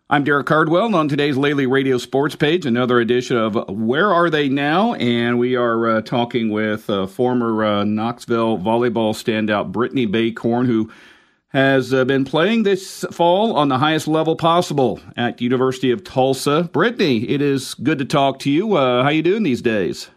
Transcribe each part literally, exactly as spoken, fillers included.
I'm Derek Cardwell, and on today's Lely Radio Sports Page, another edition of Where Are They Now? And we are uh, talking with uh, former uh, Knoxville volleyball standout Brittany Baycorn, who has uh, been playing this fall on the highest level possible at University of Tulsa. Brittany, it is good to talk to you. Uh, how you doing these days?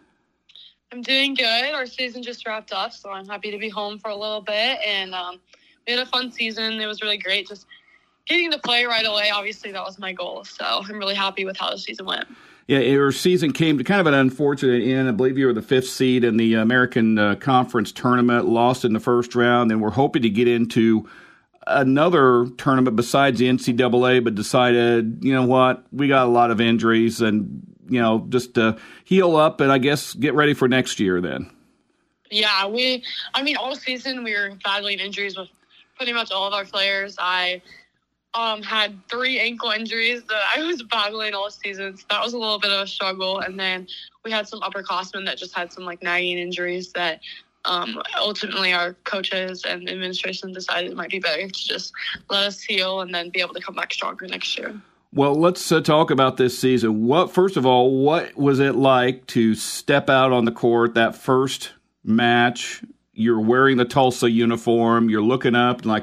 I'm doing good. Our season just wrapped up, so I'm happy to be home for a little bit. And um, we had a fun season. It was really great. Just getting to play right away, obviously, that was my goal. So I'm really happy with how the season went. Yeah, your season came to kind of an unfortunate end. I believe you were the fifth seed in the American uh, Conference tournament, lost in the first round, and we're hoping to get into another tournament besides the N C double A, but decided, you know what, we got a lot of injuries and, you know, just uh, heal up and I guess get ready for next year then. Yeah, we, I mean, all season we were battling injuries with pretty much all of our players. I Um, had three ankle injuries that I was battling all season. So that was a little bit of a struggle. And then we had some upperclassmen that just had some like nagging injuries that um, ultimately our coaches and administration decided it might be better to just let us heal and then be able to come back stronger next year. Well, let's uh, talk about this season. What, first of all, what was it like to step out on the court that first match? You're wearing the Tulsa uniform. You're looking up and like,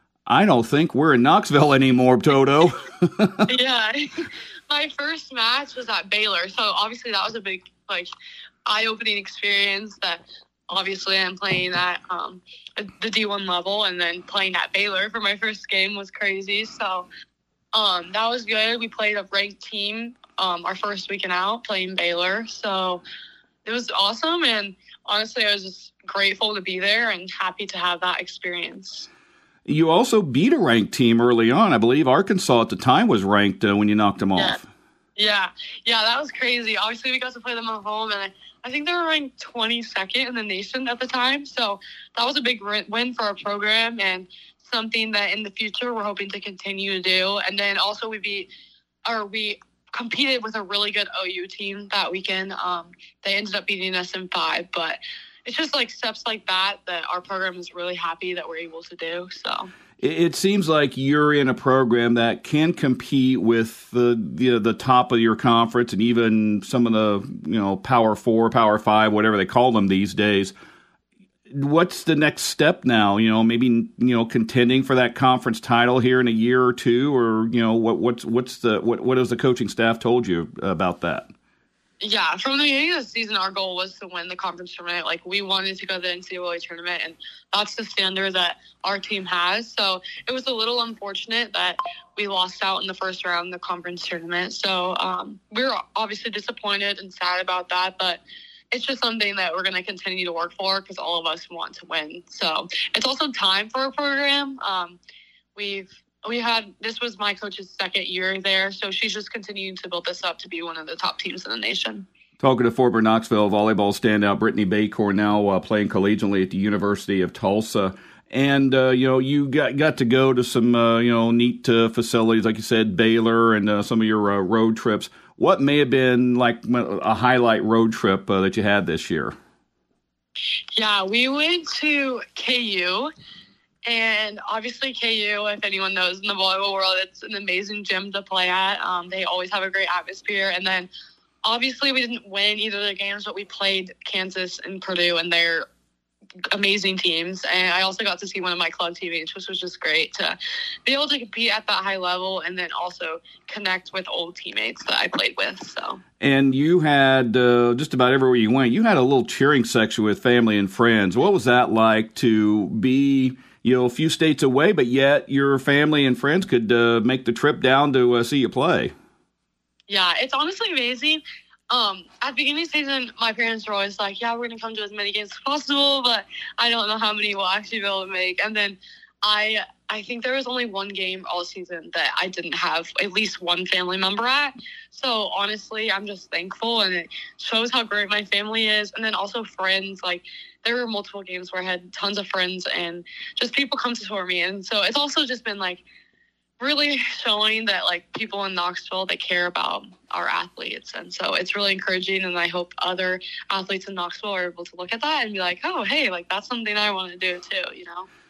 I don't think we're in Knoxville anymore, Toto. Yeah. My first match was at Baylor. So obviously that was a big, like, eye-opening experience that obviously I'm playing at um, the D one level, and then playing at Baylor for my first game was crazy. So um, that was good. We played a ranked team um, our first weekend out playing Baylor. So it was awesome. And honestly, I was just grateful to be there and happy to have that experience. You also beat a ranked team early on. I believe Arkansas at the time was ranked uh, when you knocked them yeah. off. Yeah, yeah, that was crazy. Obviously, we got to play them at home, and I, I think they were ranked twenty-second in the nation at the time. So that was a big win for our program and something that in the future we're hoping to continue to do. And then also we beat, or we competed with a really good O U team that weekend. Um, they ended up beating us in five, but it's just like steps like that that our program is really happy that we're able to do. So it seems like you're in a program that can compete with the the, the top of your conference and even some of the, you know, Power Four, Power Five, whatever they call them these days. What's the next step now? You know, maybe, you know, contending for that conference title here in a year or two, or, you know, what what's what's the what what has the coaching staff told you about that? Yeah, from the beginning of the season, our goal was to win the conference tournament. Like, we wanted to go to the N C double A tournament, and that's the standard that our team has. So it was a little unfortunate that we lost out in the first round of the conference tournament. So um, we were obviously disappointed and sad about that, but it's just something that we're going to continue to work for because all of us want to win. So it's also time for our program. Um, we've We had, this was my coach's second year there, so she's just continuing to build this up to be one of the top teams in the nation. Talking to former Knoxville volleyball standout Brittany Baycorn, now uh, playing collegiately at the University of Tulsa. And, uh, you know, you got got to go to some, uh, you know, neat uh, facilities, like you said, Baylor and uh, some of your uh, road trips. What may have been like a highlight road trip uh, that you had this year? Yeah, we went to K U. And obviously K U, if anyone knows in the volleyball world, it's an amazing gym to play at. Um, they always have a great atmosphere. And then obviously we didn't win either of the games, but we played Kansas and Purdue, and they're amazing teams. And I also got to see one of my club teammates, which was just great to be able to compete at that high level and then also connect with old teammates that I played with. So. And you had, uh, just about everywhere you went, you had a little cheering section with family and friends. What was that like to be, you know, a few states away, but yet your family and friends could uh, make the trip down to uh, see you play? Yeah, it's honestly amazing. Um, at the beginning of the season, my parents were always like, yeah, we're going to come to as many games as possible, but I don't know how many we'll actually be able to make. And then I I think there was only one game all season that I didn't have at least one family member at. So honestly, I'm just thankful, and it shows how great my family is. And then also friends, like there were multiple games where I had tons of friends and just people come to support me. And so it's also just been like really showing that like people in Knoxville, they care about our athletes. And so it's really encouraging. And I hope other athletes in Knoxville are able to look at that and be like, oh, hey, like that's something I want to do too, you know?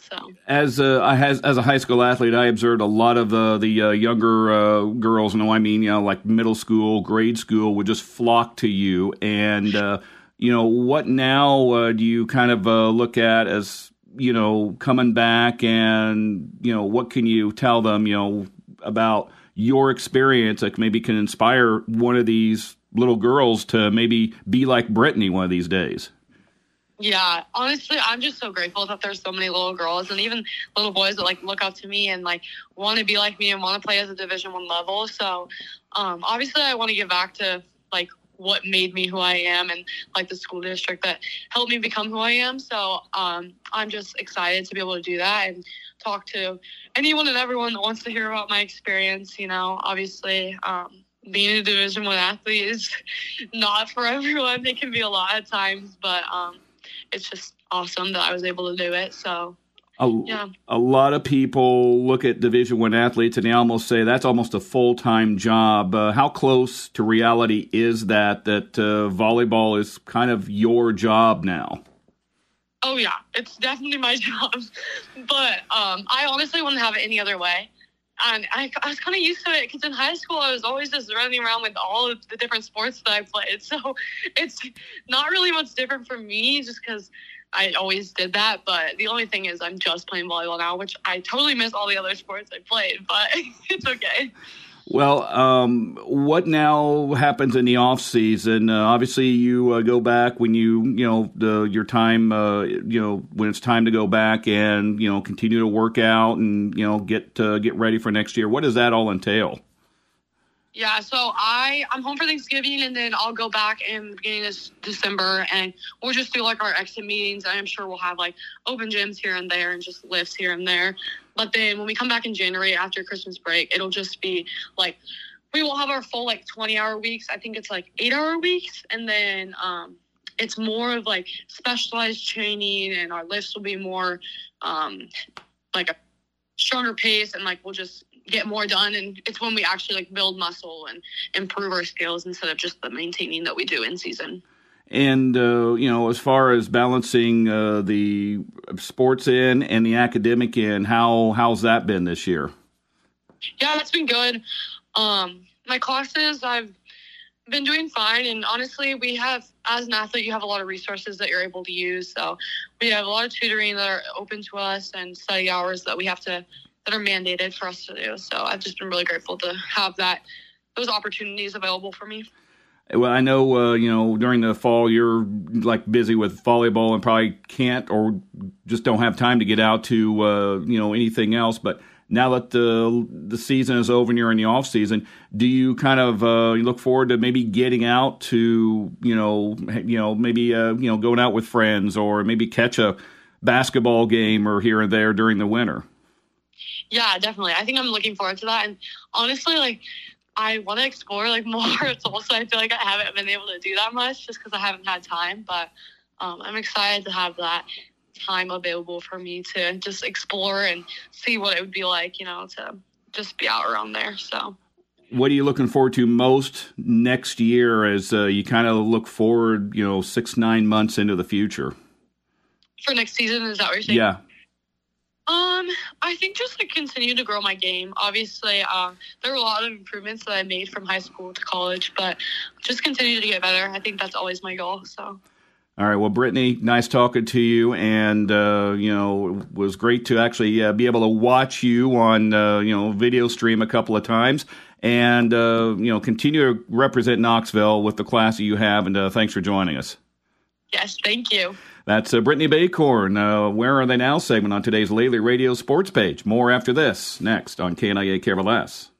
So as a, I has, as a high school athlete, I observed a lot of the the uh, younger uh, girls. No, I mean, you know, like middle school, grade school, would just flock to you. And uh, you know, what now uh, do you kind of uh, look at as, you know, coming back, and you know, what can you tell them, you know, about your experience that maybe can inspire one of these little girls to maybe be like Brittany one of these days? Yeah, honestly, I'm just so grateful that there's so many little girls and even little boys that like look up to me and like want to be like me and want to play as a Division One level. So, um, obviously, I want to give back to like what made me who I am and like the school district that helped me become who I am. So, um, I'm just excited to be able to do that and talk to anyone and everyone that wants to hear about my experience. You know, obviously, um, being a Division One athlete is not for everyone. It can be a lot at times, but um. It's just awesome that I was able to do it. So, a, yeah. A lot of people look at Division One athletes and they almost say that's almost a full-time job. Uh, how close to reality is that, that uh, volleyball is kind of your job now? Oh, yeah. It's definitely my job. But um, I honestly wouldn't have it any other way. And I, I was kind of used to it because in high school, I was always just running around with all of the different sports that I played. So it's not really much different for me just because I always did that. But the only thing is I'm just playing volleyball now, which I totally miss all the other sports I played, but it's okay. Well, um, what now happens in the off season? Uh, obviously, you uh, go back when you, you know, the, your time, uh, you know, when it's time to go back and, you know, continue to work out and, you know, get uh, get ready for next year. What does that all entail? Yeah, so I, I'm home for Thanksgiving, and then I'll go back in the beginning of December, and we'll just do, like, our exit meetings. I'm sure we'll have, like, open gyms here and there and just lifts here and there. But then when we come back in January after Christmas break, it'll just be, like, we will have our full, like, twenty-hour weeks. I think it's, like, eight-hour weeks, and then um, it's more of, like, specialized training, and our lifts will be more, um, like, a stronger pace, and, like, we'll just get more done, and it's when we actually like build muscle and improve our skills instead of just the maintaining that we do in season. And uh, you know, as far as balancing uh, the sports in and the academic in, how how's that been this year? Yeah, that's been good. Um, my classes, I've been doing fine, and honestly, we have, as an athlete, you have a lot of resources that you're able to use. So we have a lot of tutoring that are open to us and study hours that we have to that are mandated for us to do. So I've just been really grateful to have that, those opportunities available for me. Well, I know, uh, you know, during the fall, you're like busy with volleyball and probably can't or just don't have time to get out to, uh, you know, anything else. But now that the the season is over and you're in the off season, do you kind of uh, you look forward to maybe getting out to, you know, you know, maybe, uh, you know, going out with friends or maybe catch a basketball game or here and there during the winter? Yeah, definitely. I think I'm looking forward to that. And honestly, like, I want to explore, like, more. It's also, I feel like I haven't been able to do that much just because I haven't had time. But um, I'm excited to have that time available for me to just explore and see what it would be like, you know, to just be out around there. So what are you looking forward to most next year as uh, you kind of look forward, you know, six, nine months into the future? For next season, is that what you're saying? Yeah. Um, I think just like continue to grow my game. Obviously, um, there were a lot of improvements that I made from high school to college, but just continue to get better. I think that's always my goal. So. All right. Well, Brittany, nice talking to you, and uh, you know, it was great to actually uh, be able to watch you on uh, you know video stream a couple of times, and uh, you know, continue to represent Knoxville with the class that you have. And uh, thanks for joining us. Yes, thank you. That's uh, Brittany Bacorn. Uh, Where Are They Now segment on today's Lately Radio Sports page. More after this, next on K N I A K R L S.